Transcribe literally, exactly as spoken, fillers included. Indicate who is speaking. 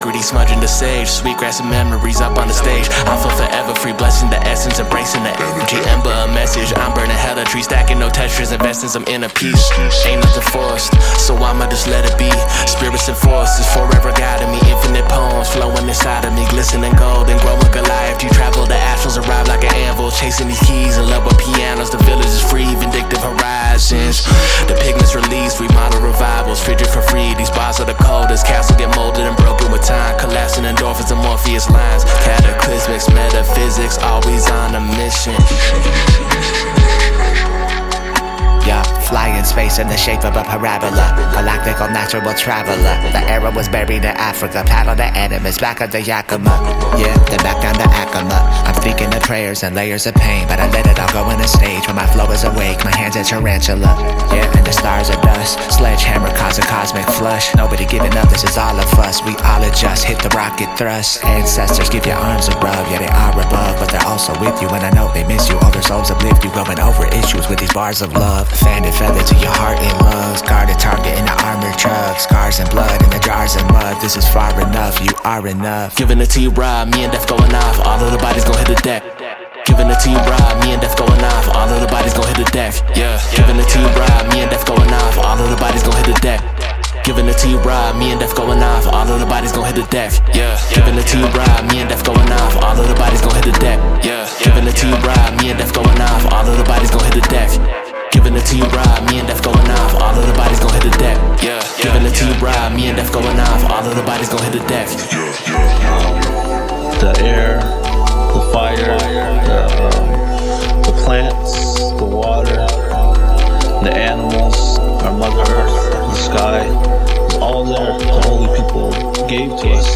Speaker 1: integrity, smudging the sage. Sweetgrass and memories up on the stage. I feel forever free, blessing the essence, embracing the energy. Ember a message, I'm burning hella tree, stacking no textures, investing some inner peace. Ain't nothing forced, so I'ma just let it be. Spirits and forces forever guiding me. Infinite poems flowing inside of me, glistening gold and growing Goliath. You travel, the astrals arrive like an anvil, chasing these keys in love with pianos. The village is free, vindictive horizons. The pigments released, remodel revivals, fidget for free. These bars are the coldest, castle get molded and broken with time. Collapsing endorphins and Morpheus lines. Cataclysmics, metaphysics, always on a mission.
Speaker 2: Yeah, fly in space in the shape of a parabola. Galactical natural traveler. The era was buried in Africa. Paddle the animus back of the Yakima. Yeah, then back down to Acoma. I'm thinking of prayers and layers of pain, but I let it all go on a stage when my flow is awake. My hands a tarantula. Yeah, and the stars are dust. Sledgehammer cause a cosmic flush. Nobody giving up, this is all of us. We all adjust, hit the rocket thrust. Ancestors give your arms a rub. Yeah, they are above, but they're also with you. And I know they miss you. Older souls uplift you, going over issues with these bars of love. Fan and feather to your heart and lungs. Guarded target in the armored truck. Scars and blood in the jars of mud. This is far enough, you are enough.
Speaker 1: Giving it to you raw, me and Def going off. All of the bodies gon' hit the deck. Giving it to you raw, me and Def going off. All of the bodies gon' hit the deck. Yeah, giving it to you raw, me and Def going off. All of the bodies gon' hit the deck. Giving it to you raw, me and Def going off. All of the bodies gon' hit the deck. Yeah, giving it to you raw, me and Def going off. All of the bodies gon' hit the deck. Yeah, giving it to you raw, me and Def going off. All of the bodies gon' hit the deck. Giving it to you raw, me and Def going off. All of the bodies gon' hit the deck. Yeah, giving it to you raw, me and Def going off. All of the bodies gon' hit the deck.
Speaker 3: The air, the fire, the, um, the plants, the water, the animals, our Mother Earth, the sky, it's all there. The holy people gave to us.